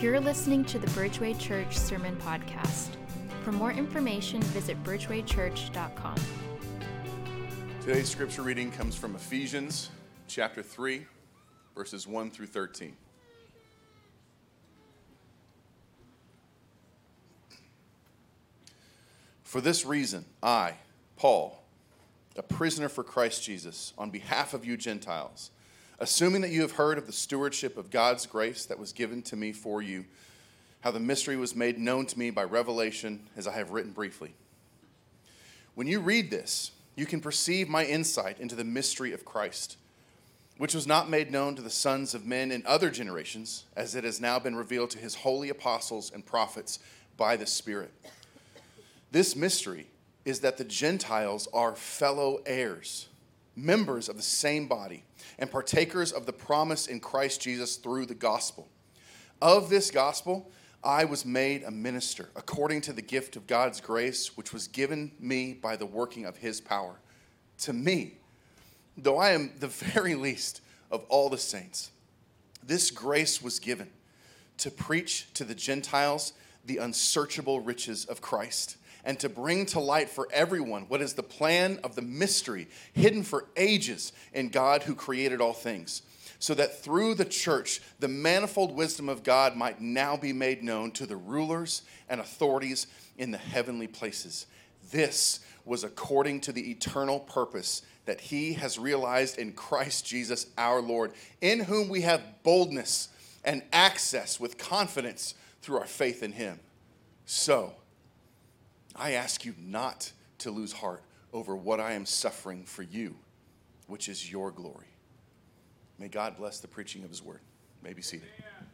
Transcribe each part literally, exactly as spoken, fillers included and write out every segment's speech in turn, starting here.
You're listening to the Bridgeway Church Sermon Podcast. For more information, visit bridgeway church dot com. Today's scripture reading comes from Ephesians chapter three, verses one through thirteen. For this reason, I, Paul, a prisoner for Christ Jesus, on behalf of you Gentiles, assuming that you have heard of the stewardship of God's grace that was given to me for you, how the mystery was made known to me by revelation, as I have written briefly. When you read this, you can perceive my insight into the mystery of Christ, which was not made known to the sons of men in other generations, as it has now been revealed to his holy apostles and prophets by the Spirit. This mystery is that the Gentiles are fellow heirs, members of the same body, and partakers of the promise in Christ Jesus through the gospel. Of this gospel, I was made a minister according to the gift of God's grace, which was given me by the working of his power. To me, though I am the very least of all the saints, this grace was given to preach to the Gentiles the unsearchable riches of Christ, and to bring to light for everyone what is the plan of the mystery hidden for ages in God who created all things, so that through the church the manifold wisdom of God might now be made known to the rulers and authorities in the heavenly places. This was according to the eternal purpose that he has realized in Christ Jesus our Lord, in whom we have boldness and access with confidence through our faith in him. So, I ask you not to lose heart over what I am suffering for you, which is your glory. May God bless the preaching of his word. You may be seated.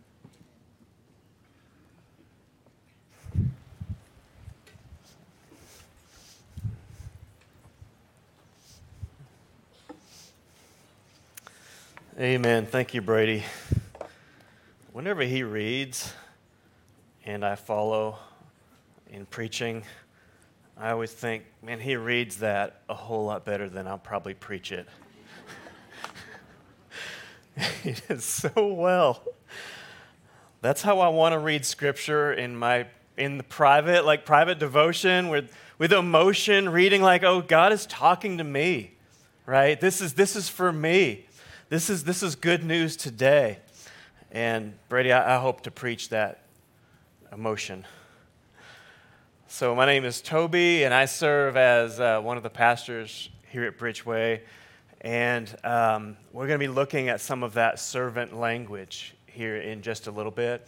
Amen. Thank you, Brady. Whenever he reads and I follow in preaching, I always think, man, he reads that a whole lot better than I'll probably preach it. He does so well. That's how I want to read scripture in my in the private, like private devotion, with with emotion, reading like, oh, God is talking to me, right? This is this is for me. This is this is good news today. And Brady, I, I hope to preach that emotion. So my name is Toby, and I serve as uh, one of the pastors here at Bridgeway, and um, we're going to be looking at some of that servant language here in just a little bit.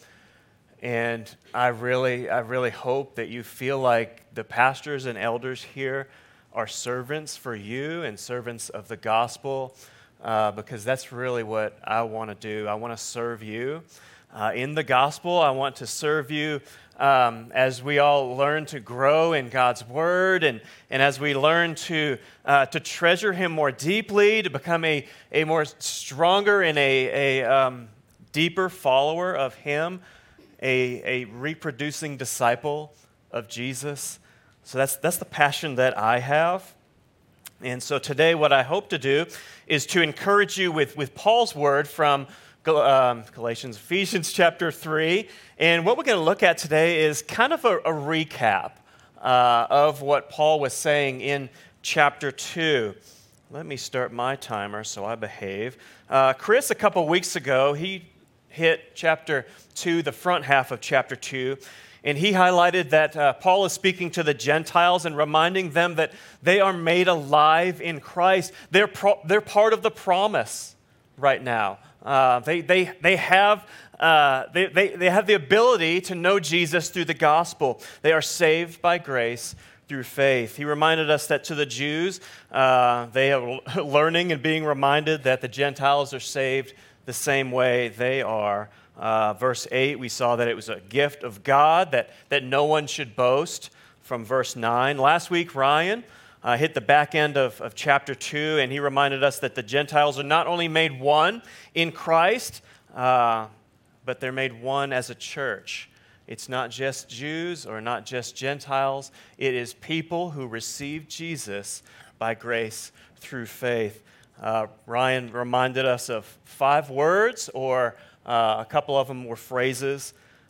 And I really, I really hope that you feel like the pastors and elders here are servants for you and servants of the gospel, uh, because that's really what I want to do. I want to serve you uh, in the gospel. I want to serve you Um, as we all learn to grow in God's Word, and, and as we learn to uh, to treasure Him more deeply, to become a, a more stronger and a, a um, deeper follower of Him, a, a reproducing disciple of Jesus. So that's that's the passion that I have. And so today what I hope to do is to encourage you with, with Paul's word from Um, Galatians, Ephesians chapter three. And what we're going to look at today is kind of a, a recap uh, of what Paul was saying in chapter two. Let me start my timer so I behave. Uh, Chris, a couple weeks ago, he hit chapter two, the front half of chapter two, and he highlighted that uh, Paul is speaking to the Gentiles and reminding them that they are made alive in Christ. They're, pro- they're part of the promise right now. Uh, they they they have uh, they, they they have the ability to know Jesus through the gospel. They are saved by grace through faith. He reminded us that to the Jews, uh, they are learning and being reminded that the Gentiles are saved the same way they are. Uh, verse eight, we saw that it was a gift of God, that that no one should boast. From verse nine, last week Ryan Uh, hit the back end of, of chapter two, and he reminded us that the Gentiles are not only made one in Christ, uh, but they're made one as a church. It's not just Jews or not just Gentiles. It is people who receive Jesus by grace through faith. Uh, Ryan reminded us of five words, or uh, a couple of them were phrases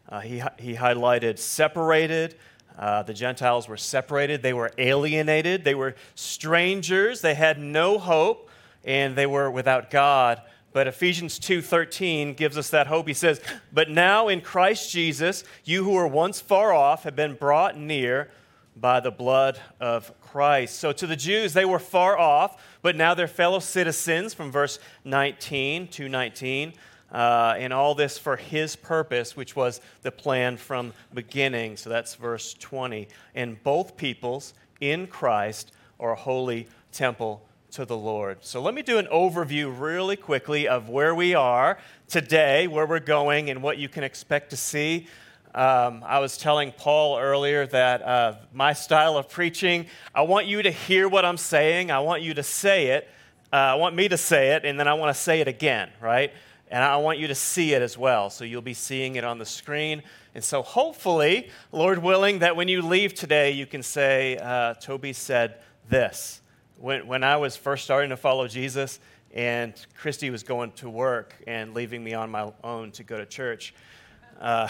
Uh, he, he highlighted separated. Uh, the Gentiles were separated. They were alienated. They were strangers. They had no hope, and they were without God. But Ephesians two thirteen gives us that hope. He says, "But now in Christ Jesus, you who were once far off have been brought near by the blood of Christ." So to the Jews, they were far off, but now they're fellow citizens, from verse nineteen to nineteen. Uh, and all this for his purpose, which was the plan from beginning. So that's verse twenty. "And both peoples in Christ are a holy temple to the Lord." So let me do an overview really quickly of where we are today, where we're going, and what you can expect to see. Um, I was telling Paul earlier that uh, my style of preaching, I want you to hear what I'm saying. I want you to say it. Uh, I want me to say it, and then I want to say it again, right? And I want you to see it as well. So you'll be seeing it on the screen. And so hopefully, Lord willing, that when you leave today, you can say, uh, Toby said this. When, when I was first starting to follow Jesus, and Christy was going to work and leaving me on my own to go to church, uh,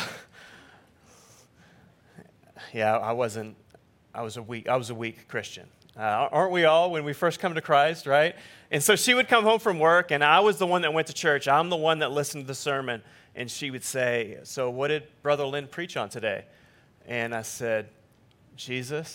yeah, I wasn't, I was a weak, I was a weak Christian. Uh, aren't we all when we first come to Christ, right? And so she would come home from work, and I was the one that went to church. I'm the one that listened to the sermon. And she would say, "So what did Brother Lynn preach on today?" And I said, "Jesus."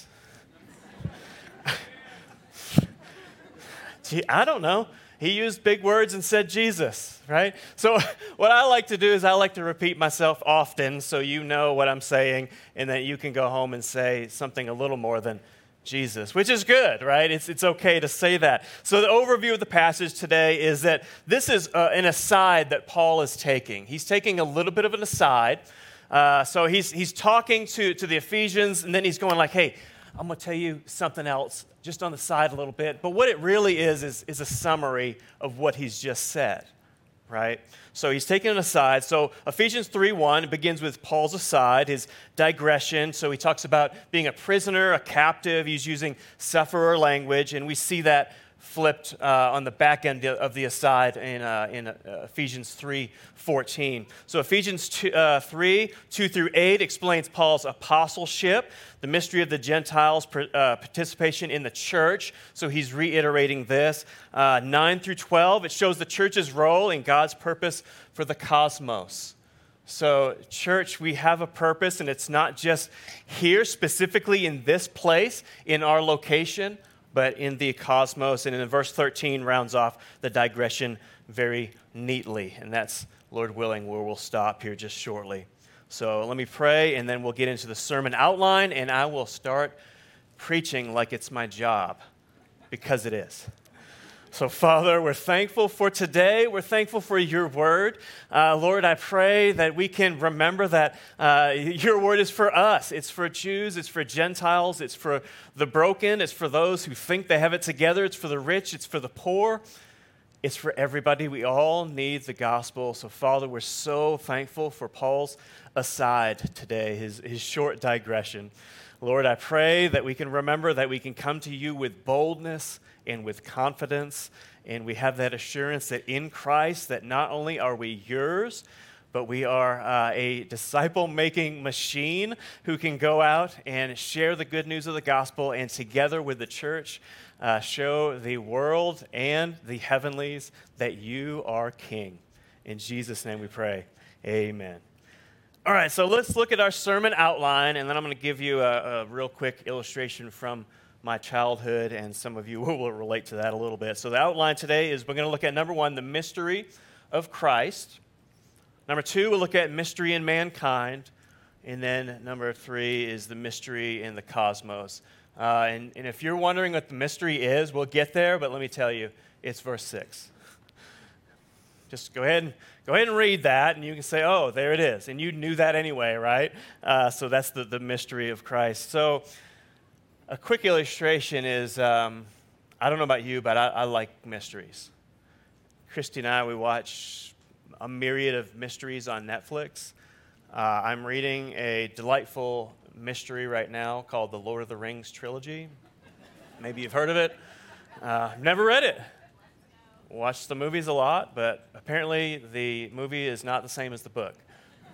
Gee, I don't know. He used big words and said Jesus, right? So what I like to do is I like to repeat myself often so you know what I'm saying, and that you can go home and say something a little more than Jesus, which is good, right? It's, it's okay to say that. So the overview of the passage today is that this is uh, an aside that Paul is taking. He's taking a little bit of an aside. Uh, so he's, he's talking to, to the Ephesians, and then he's going like, "Hey, I'm going to tell you something else just on the side a little bit." But what it really is, is, is a summary of what he's just said, right? So he's taking an aside. So Ephesians three one begins with Paul's aside, his digression. So he talks about being a prisoner, a captive. He's using sufferer language, and we see that flipped uh, on the back end of the aside in, uh, in uh, Ephesians three fourteen. So Ephesians two, uh, three, two through eight explains Paul's apostleship, the mystery of the Gentiles' uh, participation in the church. So he's reiterating this. Uh, nine through twelve, it shows the church's role in God's purpose for the cosmos. So, church, we have a purpose, and it's not just here, specifically in this place, in our location, but in the cosmos. And in verse thirteen rounds off the digression very neatly. And that's, Lord willing, where we'll stop here just shortly. So let me pray, and then we'll get into the sermon outline, and I will start preaching like it's my job, because it is. So, Father, we're thankful for today. We're thankful for your word. Uh, Lord, I pray that we can remember that uh, your word is for us. It's for Jews. It's for Gentiles. It's for the broken. It's for those who think they have it together. It's for the rich. It's for the poor. It's for everybody. We all need the gospel. So, Father, we're so thankful for Paul's aside today, his, his short digression. Lord, I pray that we can remember that we can come to you with boldness and with confidence, and we have that assurance that in Christ, that not only are we yours, but we are uh, a disciple-making machine who can go out and share the good news of the gospel, and together with the church, uh, show the world and the heavenlies that you are King. In Jesus' name we pray, amen. All right, so let's look at our sermon outline, and then I'm going to give you a, a real quick illustration from my childhood, and some of you will relate to that a little bit. So the outline today is we're going to look at, number one, the mystery of Christ. Number two, we'll look at mystery in mankind. And then number three is the mystery in the cosmos. Uh, and, and if you're wondering what the mystery is, we'll get there, but let me tell you, it's verse six. Just go ahead and go ahead and read that, and you can say, "Oh, there it is." And you knew that anyway, right? Uh, so that's the, the mystery of Christ. So a quick illustration is, um, I don't know about you, but I, I like mysteries. Christy and I, we watch a myriad of mysteries on Netflix. Uh, I'm reading a delightful mystery right now called the Lord of the Rings trilogy. Maybe you've heard of it. Uh, I've never read it. Watched the movies a lot, but apparently the movie is not the same as the book.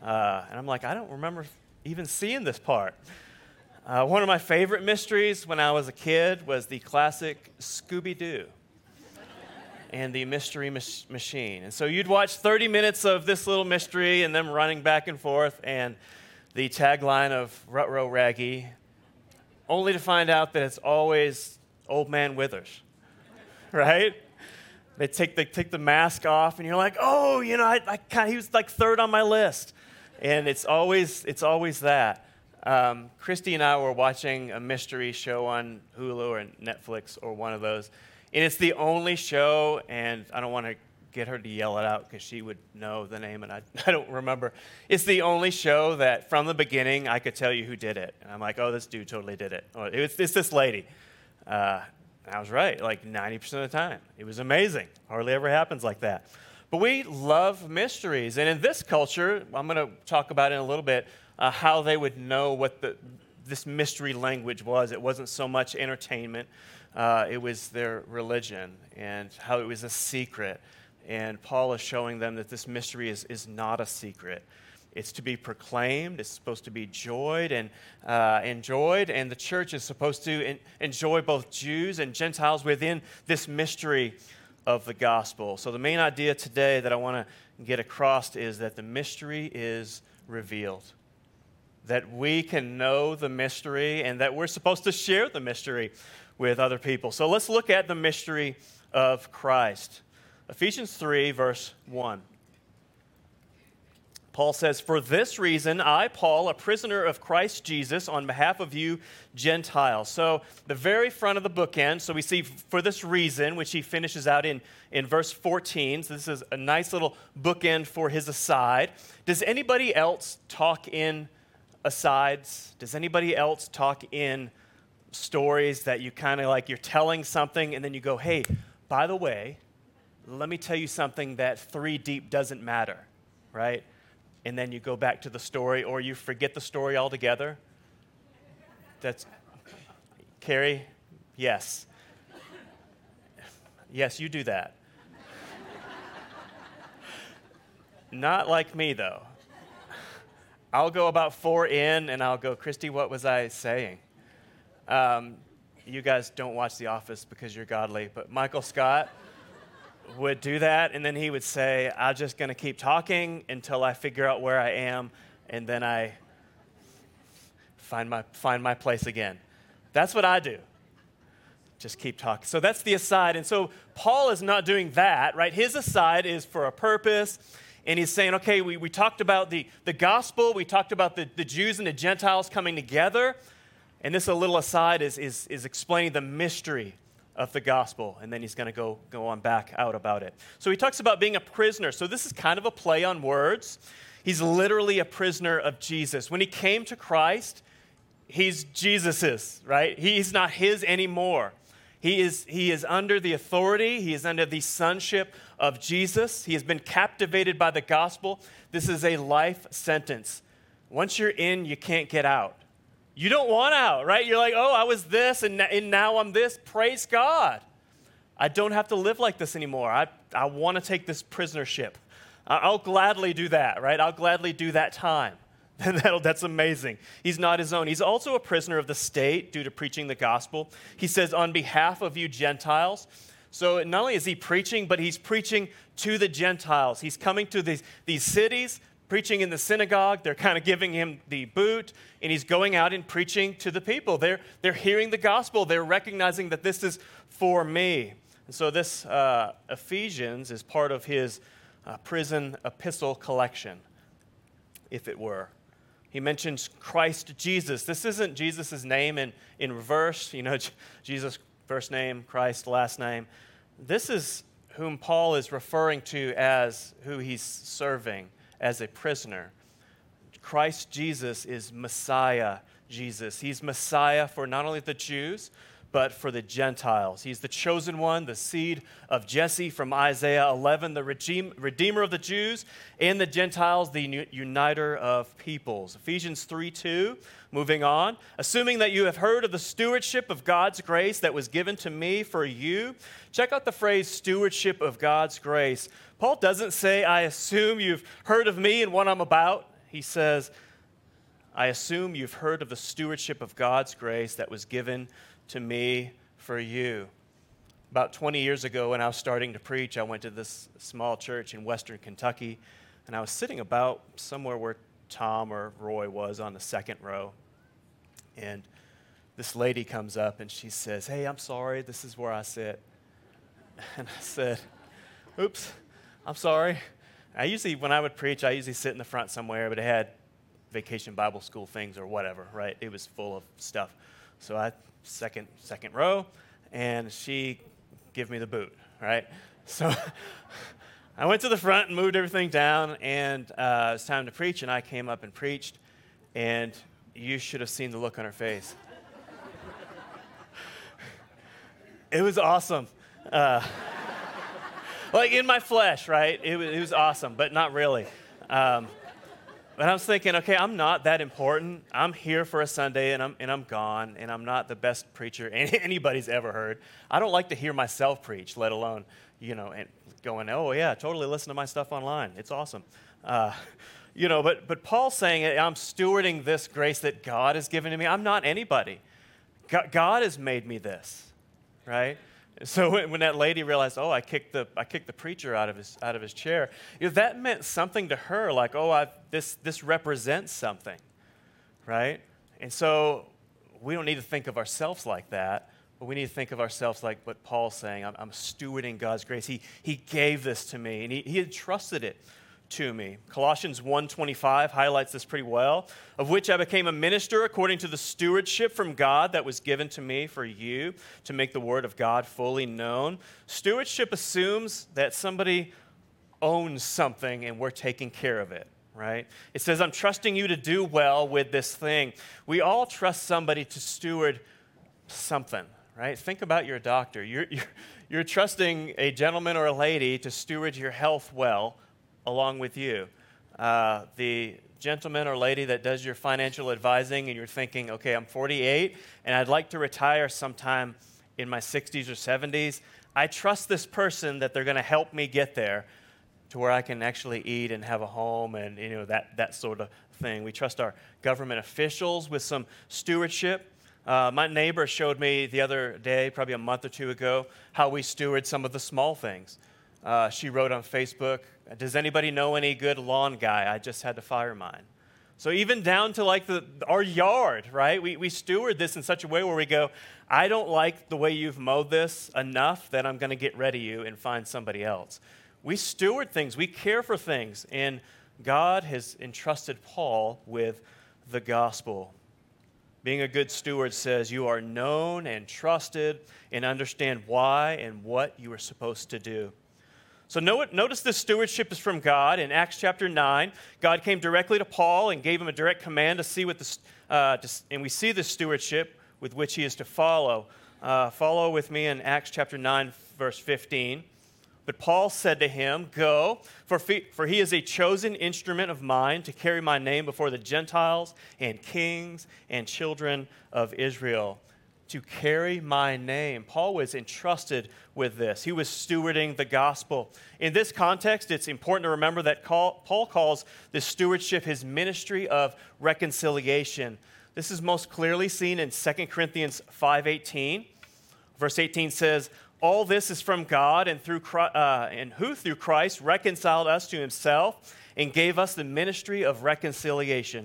Uh, and I'm like, I don't remember even seeing this part. Uh, one of my favorite mysteries when I was a kid was the classic Scooby-Doo and the Mystery Mach- Machine. And so you'd watch thirty minutes of this little mystery and them running back and forth and the tagline of Rut-Row Raggy, only to find out that it's always Old Man Withers, right? They take the, take the mask off and you're like, oh, you know, I, I kinda, he was like third on my list. And it's always, it's always that. Um, Christy and I were watching a mystery show on Hulu or Netflix or one of those, and it's the only show, and I don't want to get her to yell it out because she would know the name, and I, I don't remember. It's the only show that from the beginning I could tell you who did it. And I'm like, oh, this dude totally did it. Oh, it's, it's this lady. Uh, I was right, like ninety percent of the time. It was amazing. Hardly ever happens like that. But we love mysteries, and in this culture, I'm going to talk about in a little bit, Uh, how they would know what the, this mystery language was. It wasn't so much entertainment. Uh, it was their religion and how it was a secret. And Paul is showing them that this mystery is, is not a secret. It's to be proclaimed. It's supposed to be joyed and uh, enjoyed. And the church is supposed to en- enjoy both Jews and Gentiles within this mystery of the gospel. So the main idea today that I want to get across is that the mystery is revealed. That we can know the mystery and that we're supposed to share the mystery with other people. So let's look at the mystery of Christ. Ephesians three, verse one. Paul says, "For this reason, I, Paul, a prisoner of Christ Jesus, on behalf of you Gentiles." So the very front of the bookend, so we see for this reason, which he finishes out in, in verse fourteen. So this is a nice little bookend for his aside. Does anybody else talk in asides? Does anybody else talk in stories that you kind of like, you're telling something and then you go, hey, by the way, let me tell you something that three deep doesn't matter, right? And then you go back to the story, or you forget the story altogether? That's, Carrie, yes. Yes, you do that. Not like me, though. I'll go about four in, and I'll go, Christy, what was I saying? Um, you guys don't watch The Office because you're godly, but Michael Scott would do that, and then he would say, I'm just going to keep talking until I figure out where I am, and then I find my, find my place again. That's what I do. Just keep talking. So that's the aside, and so Paul is not doing that, right? His aside is for a purpose. And he's saying, okay, we, we talked about the, the gospel. We talked about the, the Jews and the Gentiles coming together. And this a little aside is, is, is explaining the mystery of the gospel. And then he's going to go go on back out about it. So he talks about being a prisoner. So this is kind of a play on words. He's literally a prisoner of Jesus. When he came to Christ, he's Jesus's, right? He's not his anymore. He is, he is under the authority. He is under the sonship of Jesus. He has been captivated by the gospel. This is a life sentence. Once you're in, you can't get out. You don't want out, right? You're like, oh, I was this, and, and now I'm this. Praise God. I don't have to live like this anymore. I, I want to take this prisonership. I'll gladly do that, right? I'll gladly do that time. That's amazing. He's not his own. He's also a prisoner of the state due to preaching the gospel. He says, on behalf of you Gentiles. So not only is he preaching, but he's preaching to the Gentiles. He's coming to these, these cities, preaching in the synagogue. They're kind of giving him the boot, and he's going out and preaching to the people. They're, they're hearing the gospel. They're recognizing that this is for me. And so this uh, Ephesians is part of his uh, prison epistle collection, if it were. He mentions Christ Jesus. This isn't Jesus' name in, in reverse, you know, Jesus first name, Christ last name. This is whom Paul is referring to as who he's serving as a prisoner. Christ Jesus is Messiah Jesus. He's Messiah for not only the Jews, but for the Gentiles. He's the chosen one, the seed of Jesse from Isaiah eleven, the redeemer of the Jews and the Gentiles, the uniter of peoples. Ephesians three two, moving on. Assuming that you have heard of the stewardship of God's grace that was given to me for you. Check out the phrase stewardship of God's grace. Paul doesn't say, I assume you've heard of me and what I'm about. He says, I assume you've heard of the stewardship of God's grace that was given to me for you. About twenty years ago, when I was starting to preach, I went to this small church in western Kentucky, and I was sitting about somewhere where Tom or Roy was on the second row. And this lady comes up and she says, hey, I'm sorry, this is where I sit. And I said, oops, I'm sorry. I usually, when I would preach, I usually sit in the front somewhere, but it had Vacation Bible School things or whatever, right? It was full of stuff. So I, second, second row, and she give me the boot, right? So I went to the front and moved everything down, and uh, it was time to preach, and I came up and preached, and you should have seen the look on her face. It was awesome. Uh, like in my flesh, right? It was, it was awesome, but not really. Um, but I was thinking, okay, I'm not that important. I'm here for a Sunday, and I'm and I'm gone, and I'm not the best preacher anybody's ever heard. I don't like to hear myself preach, let alone, you know, and going, oh yeah, totally listen to my stuff online. It's awesome. Uh, you know, but but Paul's saying, I'm stewarding this grace that God has given to me. I'm not anybody. God, God has made me this, right? So when, when that lady realized, oh, I kicked the I kicked the preacher out of his out of his chair, you know, that meant something to her. Like, oh, I this this represents something, right? And so we don't need to think of ourselves like that, but we need to think of ourselves like what Paul's saying. I'm, I'm stewarding God's grace. He he gave this to me, and he he entrusted it to me. Colossians one twenty-five highlights this pretty well, of which I became a minister according to the stewardship from God that was given to me for you to make the word of God fully known. Stewardship assumes that somebody owns something and we're taking care of it, right? It says, I'm trusting you to do well with this thing. We all trust somebody to steward something, right? Think about your doctor. You're, you're, you're trusting a gentleman or a lady to steward your health well along with you. Uh, the gentleman or lady that does your financial advising and you're thinking, okay, I'm forty-eight and I'd like to retire sometime in my sixties or seventies. I trust this person that they're going to help me get there to where I can actually eat and have a home and, you know, that, that sort of thing. We trust our government officials with some stewardship. Uh, my neighbor showed me the other day, probably a month or two ago, how we steward some of the small things. Uh, she wrote on Facebook, does anybody know any good lawn guy? I just had to fire mine. So even down to like the our yard, right? We we steward this in such a way where we go, I don't like the way you've mowed this enough that I'm going to get rid of you and find somebody else. We steward things. We care for things. And God has entrusted Paul with the gospel. Being a good steward says you are known and trusted and understand why and what you are supposed to do. So notice this stewardship is from God. In Acts chapter nine, God came directly to Paul and gave him a direct command to see what the, uh, to, and we see this stewardship with which he is to follow. Uh, follow with me in Acts chapter nine, verse fifteen. But Paul said to him, go, for, for he is a chosen instrument of mine to carry my name before the Gentiles and kings and children of Israel. To carry my name. Paul was entrusted with this. He was stewarding the gospel. In this context, it's important to remember that Paul calls this stewardship his ministry of reconciliation. This is most clearly seen in Second Corinthians five eighteen. Verse eighteen says, all this is from God and through uh, and who through Christ reconciled us to himself and gave us the ministry of reconciliation.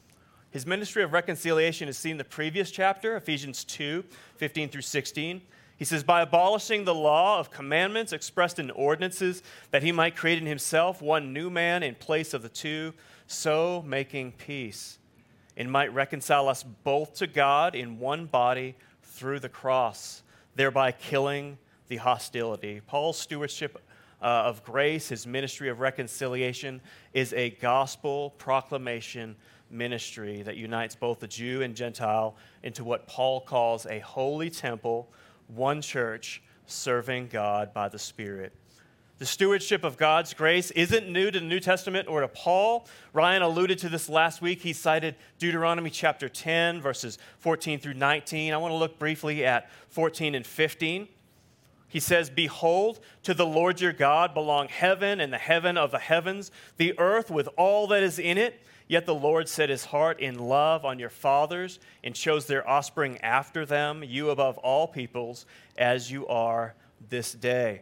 His ministry of reconciliation is seen in the previous chapter, Ephesians two, fifteen through sixteen. He says, by abolishing the law of commandments expressed in ordinances, that he might create in himself one new man in place of the two, so making peace, and might reconcile us both to God in one body through the cross, thereby killing the hostility. Paul's stewardship uh, of grace, his ministry of reconciliation, is a gospel proclamation ministry that unites both the Jew and Gentile into what Paul calls a holy temple, one church, serving God by the Spirit. The stewardship of God's grace isn't new to the New Testament or to Paul. Ryan alluded to this last week. He cited Deuteronomy chapter ten, verses fourteen through nineteen. I want to look briefly at fourteen and fifteen. He says, "Behold, to the Lord your God belong heaven and the heaven of the heavens, the earth with all that is in it. Yet the Lord set his heart in love on your fathers and chose their offspring after them, you above all peoples, as you are this day."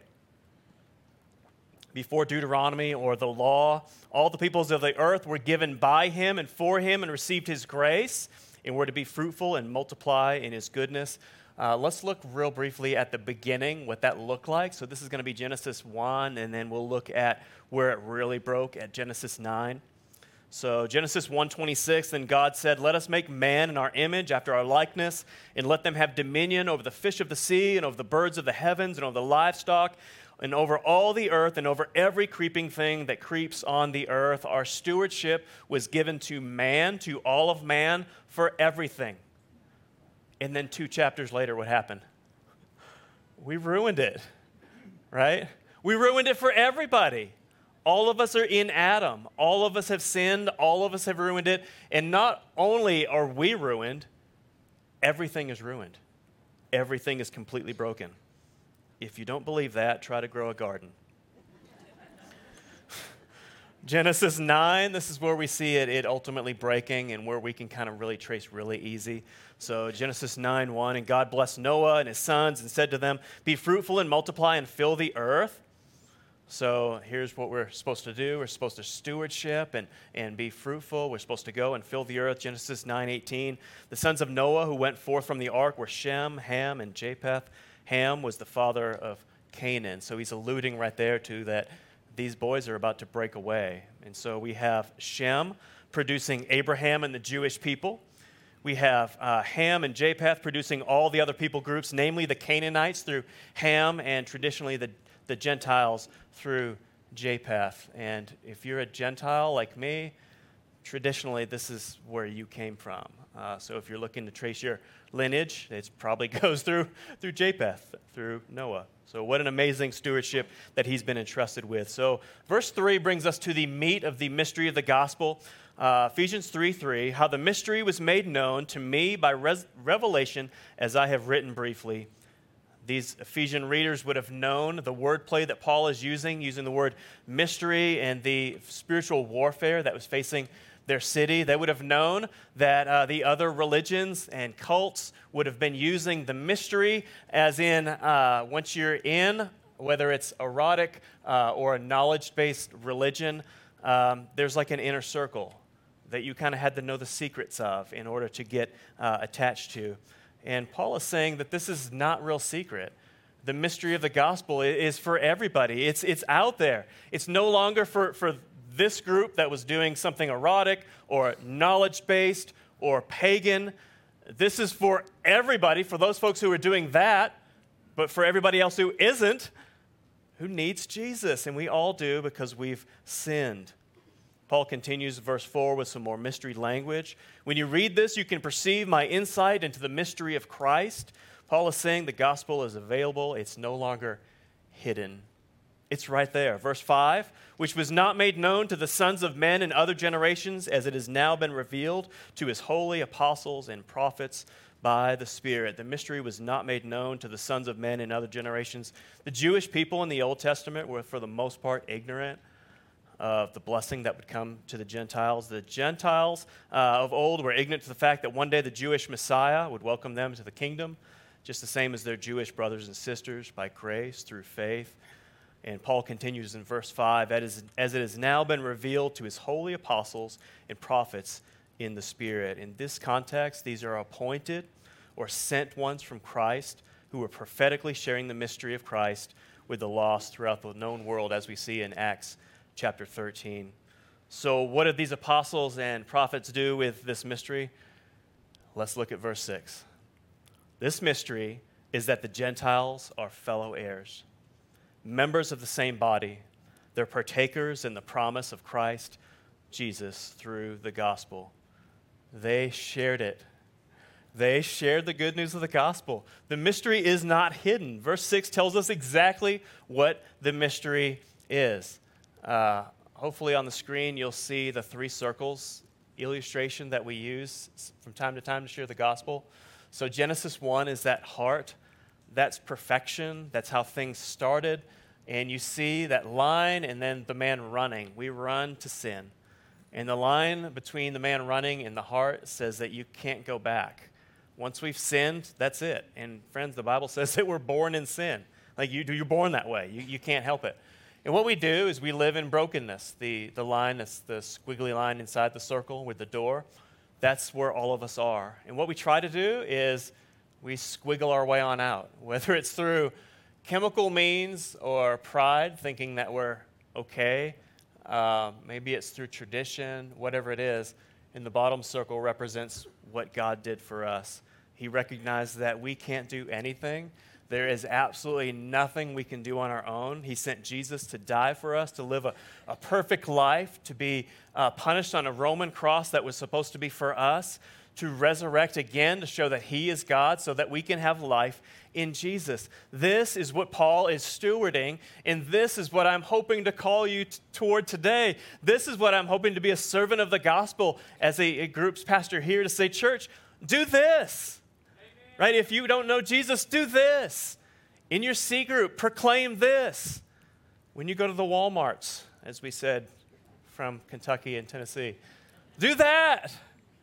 Before Deuteronomy or the law, all the peoples of the earth were given by him and for him and received his grace and were to be fruitful and multiply in his goodness. Uh, let's look real briefly at the beginning, what that looked like. So this is going to be Genesis one, and then we'll look at where it really broke at Genesis nine. So Genesis one twenty-six, "Then God said, let us make man in our image, after our likeness, and let them have dominion over the fish of the sea, and over the birds of the heavens, and over the livestock, and over all the earth, and over every creeping thing that creeps on the earth." Our stewardship was given to man, to all of man, for everything. And then two chapters later, what happened? We ruined it, right? We ruined it for everybody. All of us are in Adam. All of us have sinned. All of us have ruined it. And not only are we ruined, everything is ruined. Everything is completely broken. If you don't believe that, try to grow a garden. Genesis nine, this is where we see it, it ultimately breaking and where we can kind of really trace really easy. So Genesis nine one, "And God blessed Noah and his sons and said to them, be fruitful and multiply and fill the earth." So here's what we're supposed to do. We're supposed to stewardship and, and be fruitful. We're supposed to go and fill the earth. Genesis nine eighteen, "The sons of Noah who went forth from the ark were Shem, Ham, and Japheth. Ham was the father of Canaan." So he's alluding right there to that these boys are about to break away. And so we have Shem producing Abraham and the Jewish people. We have uh, Ham and Japheth producing all the other people groups, namely the Canaanites through Ham, and traditionally the, the Gentiles through Japheth. And if you're a Gentile like me, traditionally this is where you came from. Uh, so if you're looking to trace your lineage, it probably goes through, through Japheth, through Noah. So what an amazing stewardship that he's been entrusted with. So verse three brings us to the meat of the mystery of the gospel. Uh, Ephesians three three, "How the mystery was made known to me by res- revelation, as I have written briefly." These Ephesian readers would have known the wordplay that Paul is using, using the word mystery and the spiritual warfare that was facing their city. They would have known that uh, the other religions and cults would have been using the mystery as in uh, once you're in, whether it's erotic uh, or a knowledge-based religion, um, there's like an inner circle that you kind of had to know the secrets of in order to get uh, attached to. And Paul is saying that this is not real secret. The mystery of the gospel is for everybody. It's, it's out there. It's no longer for, for this group that was doing something erotic or knowledge-based or pagan. This is for everybody, for those folks who are doing that, but for everybody else who isn't, who needs Jesus. And we all do because we've sinned. Paul continues verse four with some more mystery language. "When you read this, you can perceive my insight into the mystery of Christ." Paul is saying the gospel is available. It's no longer hidden. It's right there. Verse five, "Which was not made known to the sons of men in other generations, as it has now been revealed to his holy apostles and prophets by the Spirit." The mystery was not made known to the sons of men in other generations. The Jewish people in the Old Testament were, for the most part, ignorant of the blessing that would come to the Gentiles. The Gentiles uh, of old were ignorant to the fact that one day the Jewish Messiah would welcome them to the kingdom, just the same as their Jewish brothers and sisters, by grace, through faith. And Paul continues in verse five, "As it has now been revealed to his holy apostles and prophets in the Spirit." In this context, these are appointed or sent ones from Christ who are prophetically sharing the mystery of Christ with the lost throughout the known world, as we see in Acts chapter thirteen. So what did these apostles and prophets do with this mystery? Let's look at verse six. "This mystery is that the Gentiles are fellow heirs, members of the same body. They're partakers in the promise of Christ Jesus through the gospel." They shared it. They shared the good news of the gospel. The mystery is not hidden. Verse six tells us exactly what the mystery is. Uh, hopefully on the screen you'll see the three circles illustration that we use from time to time to share the gospel. So Genesis one is that heart that's perfection. That's how things started. And you see that line and then the man running. We run to sin. And the line between the man running and the heart says that you can't go back. Once we've sinned, that's it. And friends, the Bible says that we're born in sin. Like you, you're born that way. You, you can't help it. And what we do is we live in brokenness. The, the line, that's the squiggly line inside the circle with the door, that's where all of us are. And what we try to do is we squiggle our way on out, whether it's through chemical means or pride, thinking that we're okay. Uh, maybe it's through tradition, whatever it is. And the bottom circle represents what God did for us. He recognized that we can't do anything. There is absolutely nothing we can do on our own. He sent Jesus to die for us, to live a, a perfect life, to be uh, punished on a Roman cross that was supposed to be for us, to resurrect again to show that he is God so that we can have life in Jesus. This is what Paul is stewarding, and this is what I'm hoping to call you t- toward today. This is what I'm hoping to be a servant of the gospel as a, a group's pastor here to say, church, do this. Right? If you don't know Jesus, do this. In your C group, proclaim this. When you go to the Walmarts, as we said from Kentucky and Tennessee, do that.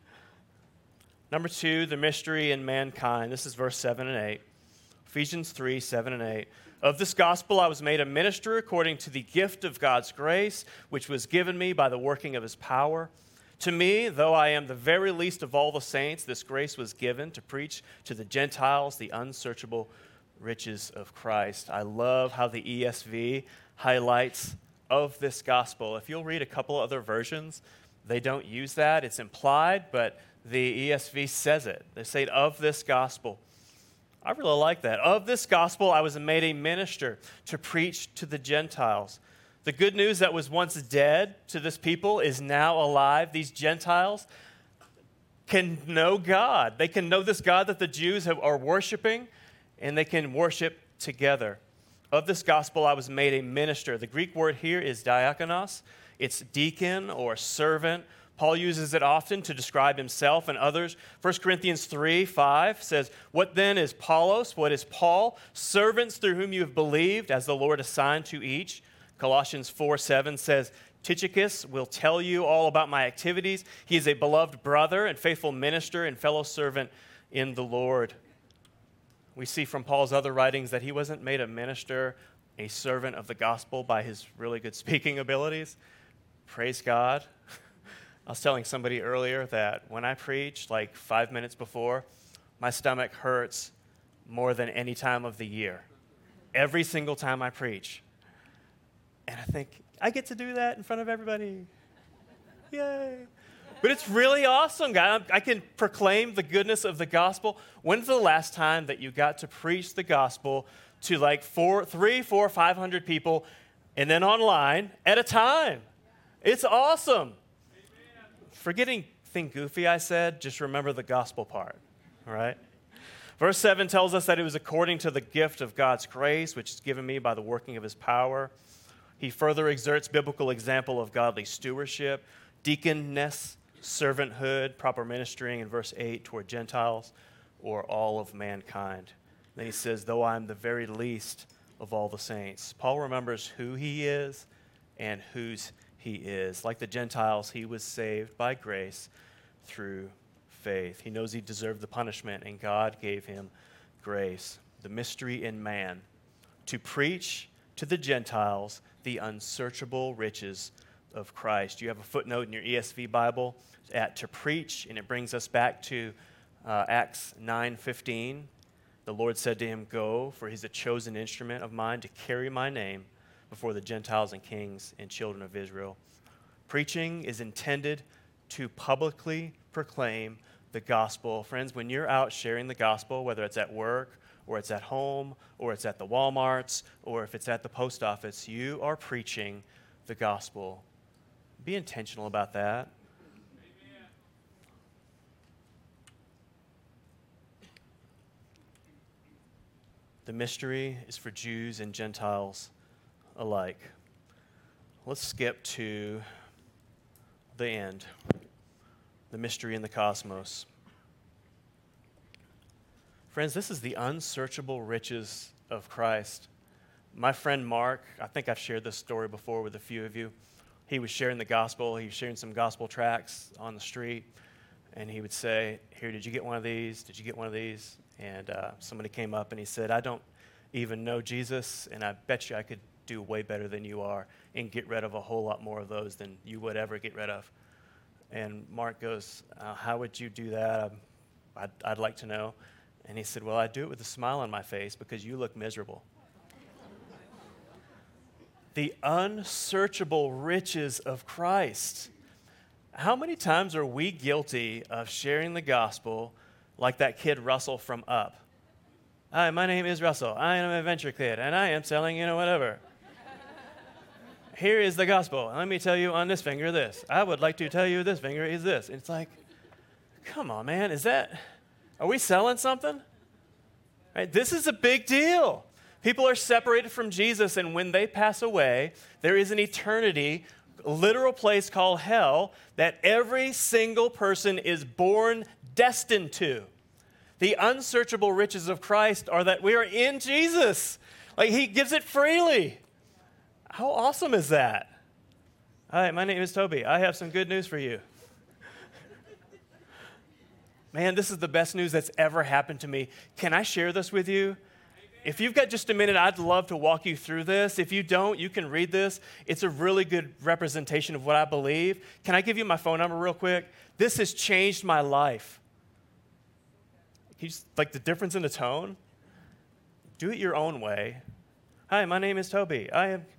Number two, the mystery in mankind. This is verse seven and eight. Ephesians three, seven and eight. Of this gospel I was made a minister according to the gift of God's grace, which was given me by the working of his power. To me, though I am the very least of all the saints, this grace was given to preach to the Gentiles the unsearchable riches of Christ. I love how the E S V highlights of this gospel. If you'll read a couple other versions, they don't use that. It's implied, but the E S V says it. They say of this gospel. I really like that. Of this gospel I was made a minister to preach to the Gentiles. The good news that was once dead to this people is now alive. These Gentiles can know God. They can know this God that the Jews have, are worshiping, and they can worship together. Of this gospel I was made a minister. The Greek word here is diakonos. It's deacon or servant. Paul uses it often to describe himself and others. First Corinthians three, five says, what then is Paulos? What is Paul? Servants through whom you have believed, as the Lord assigned to each. Colossians four, seven says, Tychicus will tell you all about my activities. He is a beloved brother and faithful minister and fellow servant in the Lord. We see from Paul's other writings that he wasn't made a minister, a servant of the gospel by his really good speaking abilities. Praise God. I was telling somebody earlier that when I preach, like five minutes before, my stomach hurts more than any time of the year. Every single time I preach. And I think, I get to do that in front of everybody. Yay. But it's really awesome, guys. I can proclaim the goodness of the gospel. When's the last time that you got to preach the gospel to like four, three, four, five hundred people, and then online at a time? It's awesome. Amen. Forgetting anything goofy I said, just remember the gospel part, all right? Verse seven tells us that it was according to the gift of God's grace, which is given me by the working of his power. He further exerts biblical example of godly stewardship, deaconness, servanthood, proper ministering in verse eight toward Gentiles or all of mankind. Then he says, though I am the very least of all the saints. Paul remembers who he is and whose he is. Like the Gentiles, he was saved by grace through faith. He knows he deserved the punishment, and God gave him grace. The mystery in man, to preach to the Gentiles the unsearchable riches of Christ. You have a footnote in your E S V Bible at to preach, and it brings us back to uh, Acts nine fifteen. The Lord said to him, go, for he's a chosen instrument of mine to carry my name before the Gentiles and kings and children of Israel. Preaching is intended to publicly proclaim the gospel. Friends, when you're out sharing the gospel, whether it's at work or it's at home or it's at the Walmarts or if it's at the post office, you are preaching the gospel. Be intentional about that. Amen. The mystery is for Jews and Gentiles alike. Let's skip to the end, the mystery in the cosmos. Friends, this is the unsearchable riches of Christ. My friend Mark, I think I've shared this story before with a few of you. He was sharing the gospel. He was sharing some gospel tracts on the street. And he would say, here, did you get one of these? Did you get one of these? And uh, somebody came up and he said, I don't even know Jesus, and I bet you I could do way better than you are and get rid of a whole lot more of those than you would ever get rid of. And Mark goes, uh, how would you do that? I'd, I'd like to know. And he said, well, I do it with a smile on my face because you look miserable. The unsearchable riches of Christ. How many times are we guilty of sharing the gospel like that kid Russell from Up? Hi, my name is Russell. I am a venture kid, and I am selling, you know, whatever. Here is the gospel. Let me tell you on this finger this. I would like to tell you this finger is this. It's like, come on, man. Is that, are we selling something? Right? This is a big deal. People are separated from Jesus, and when they pass away, there is an eternity, a literal place called hell that every single person is born destined to. The unsearchable riches of Christ are that we are in Jesus. Like, he gives it freely. How awesome is that? Hi, my name is Toby. I have some good news for you. Man, this is the best news that's ever happened to me. Can I share this with you? If you've got just a minute, I'd love to walk you through this. If you don't, you can read this. It's a really good representation of what I believe. Can I give you my phone number real quick? This has changed my life. You just, like the difference in the tone? Do it your own way. Hi, my name is Toby. I am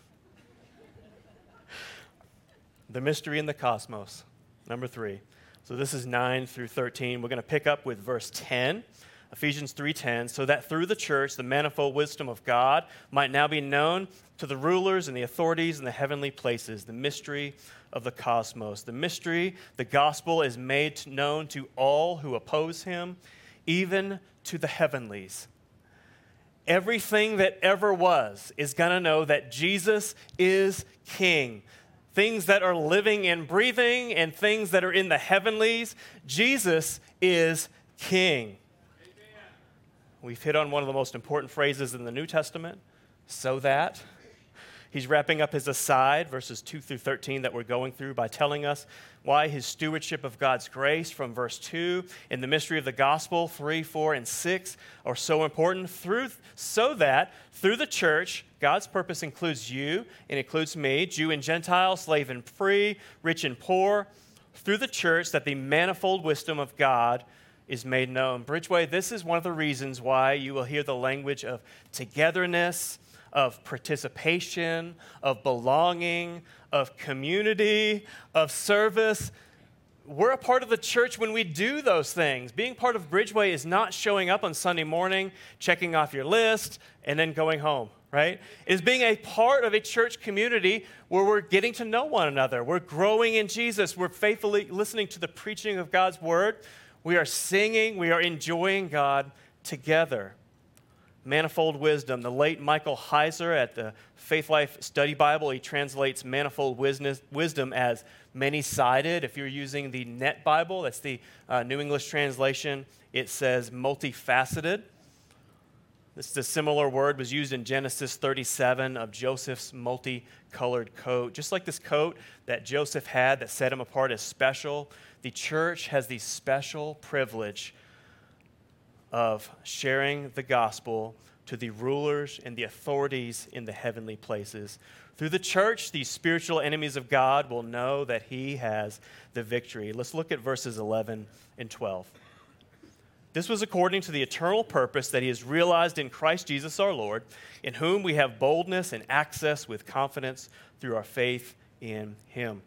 the mystery in the cosmos, number three. So this is nine through thirteen. We're going to pick up with verse ten, Ephesians three ten, so that through the church the manifold wisdom of God might now be known to the rulers and the authorities in the heavenly places, the mystery of the cosmos. The mystery, the gospel, is made known to all who oppose him, even to the heavenlies. Everything that ever was is going to know that Jesus is King. Things that are living and breathing and things that are in the heavenlies, Jesus is King. Amen. We've hit on one of the most important phrases in the New Testament, so that. He's wrapping up his aside, verses two through thirteen, that we're going through by telling us why his stewardship of God's grace from verse two and the mystery of the gospel, three, four, and six, are so important, through, so that through the church, God's purpose includes you and includes me, Jew and Gentile, slave and free, rich and poor, through the church that the manifold wisdom of God is made known. Bridgeway, this is one of the reasons why you will hear the language of togetherness, of participation, of belonging, of community, of service. We're a part of the church when we do those things. Being part of Bridgeway is not showing up on Sunday morning, checking off your list, and then going home, right? It's being a part of a church community where we're getting to know one another. We're growing in Jesus. We're faithfully listening to the preaching of God's word. We are singing. We are enjoying God together. Manifold wisdom. The late Michael Heiser at the Faith Life Study Bible, he translates manifold wisdom as many-sided. If you're using the Net Bible, that's the uh, New English translation, it says multifaceted. This is a similar word was used in Genesis thirty-seven of Joseph's multicolored coat. Just like this coat that Joseph had that set him apart as special, the church has the special privilege of sharing the gospel to the rulers and the authorities in the heavenly places. Through the church, these spiritual enemies of God will know that he has the victory. Let's look at verses eleven and twelve. This was according to the eternal purpose that he has realized in Christ Jesus our Lord, in whom we have boldness and access with confidence through our faith in him.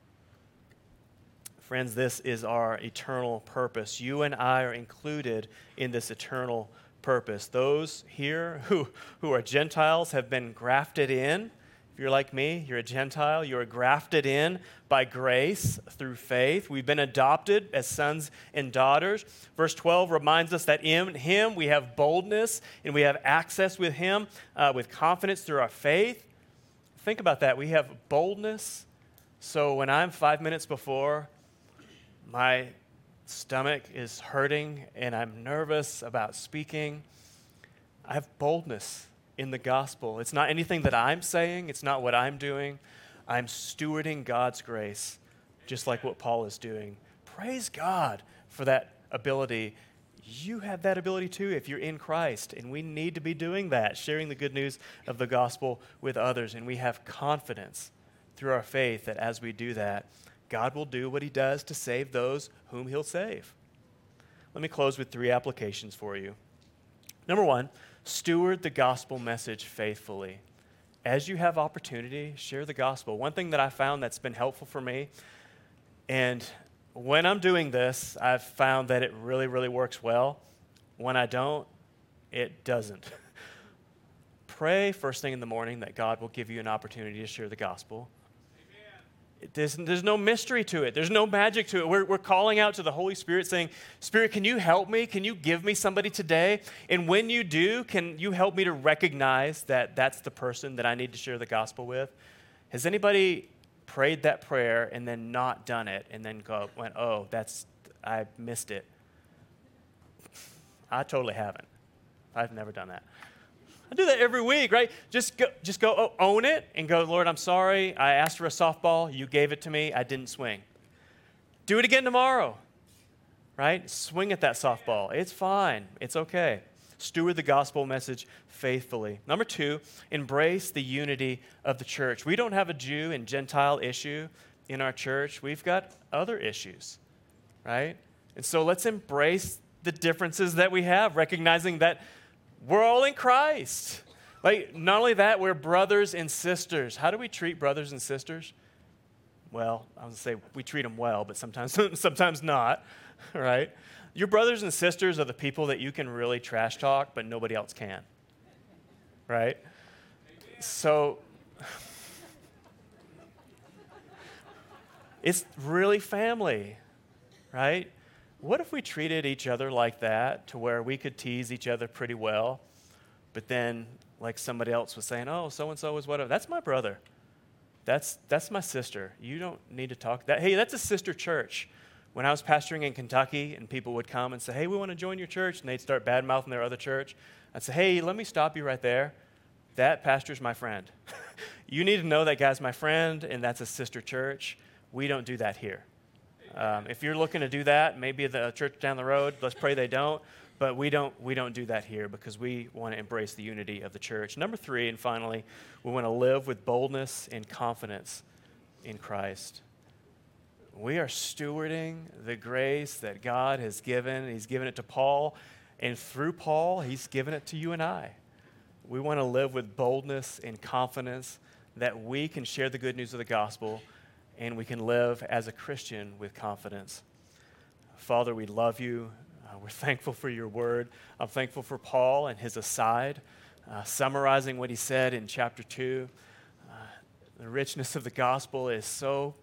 Friends, this is our eternal purpose. You and I are included in this eternal purpose. Those here who, who are Gentiles have been grafted in. If you're like me, you're a Gentile, you're grafted in by grace through faith. We've been adopted as sons and daughters. Verse twelve reminds us that in him we have boldness and we have access with him uh, with confidence through our faith. Think about that. We have boldness. So when I'm five minutes before my stomach is hurting and I'm nervous about speaking, I have boldness in the gospel. It's not anything that I'm saying. It's not what I'm doing. I'm stewarding God's grace, just like what Paul is doing. Praise God for that ability. You have that ability too if you're in Christ, and we need to be doing that, sharing the good news of the gospel with others, and we have confidence through our faith that as we do that, God will do what he does to save those whom he'll save. Let me close with three applications for you. Number one, steward the gospel message faithfully. As you have opportunity, share the gospel. One thing that I found that's been helpful for me, and when I'm doing this, I've found that it really, really works well. When I don't, it doesn't. Pray first thing in the morning that God will give you an opportunity to share the gospel. There's, there's no mystery to it. There's no magic to it. We're, we're calling out to the Holy Spirit saying, Spirit, can you help me? Can you give me somebody today? And when you do, can you help me to recognize that that's the person that I need to share the gospel with? Has anybody prayed that prayer and then not done it and then go, went, oh, that's, I missed it? I totally haven't. I've never done that. I do that every week, right? Just go, just go oh, own it and go, Lord, I'm sorry. I asked for a softball. You gave it to me. I didn't swing. Do it again tomorrow, right? Swing at that softball. It's fine. It's okay. Steward the gospel message faithfully. Number two, embrace the unity of the church. We don't have a Jew and Gentile issue in our church. We've got other issues, right? And so let's embrace the differences that we have, recognizing that we're all in Christ. Like, not only that, we're brothers and sisters. How do we treat brothers and sisters? Well, I was going to say we treat them well, but sometimes sometimes not, right? Your brothers and sisters are the people that you can really trash talk, but nobody else can, right? So it's really family, right? What if we treated each other like that, to where we could tease each other pretty well, but then like somebody else was saying, oh, so-and-so is whatever. That's my brother. That's that's my sister. You don't need to talk that. Hey, that's a sister church. When I was pastoring in Kentucky and people would come and say, hey, we want to join your church, and they'd start bad-mouthing their other church, I'd say, hey, let me stop you right there. That pastor's my friend. You need to know that guy's my friend, and that's a sister church. We don't do that here. Um, if you're looking to do that, maybe the church down the road, let's pray they don't, but we don't we don't do that here because we want to embrace the unity of the church. Number three, and finally, we want to live with boldness and confidence in Christ. We are stewarding the grace that God has given. He's given it to Paul, and through Paul, he's given it to you and I. We want to live with boldness and confidence that we can share the good news of the gospel, and we can live as a Christian with confidence. Father, we love you. Uh, we're thankful for your word. I'm thankful for Paul and his aside, uh, summarizing what he said in chapter two. Uh, the richness of the gospel is so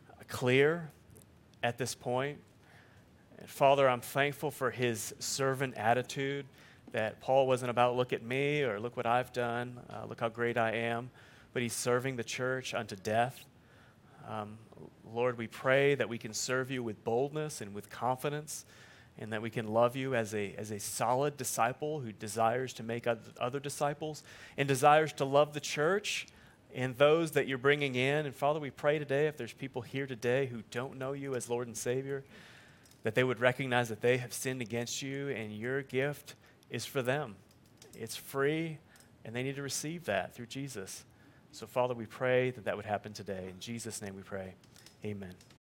clear at this point. And Father, I'm thankful for his servant attitude, that Paul wasn't about look at me or look what I've done, uh, look how great I am, but he's serving the church unto death. Um, Lord, we pray that we can serve you with boldness and with confidence, and that we can love you as a, as a solid disciple who desires to make other disciples and desires to love the church and those that you're bringing in. And Father, we pray today, if there's people here today who don't know you as Lord and Savior, that they would recognize that they have sinned against you, and your gift is for them. It's free, and they need to receive that through Jesus. So, Father, we pray that that would happen today. In Jesus' name we pray. Amen.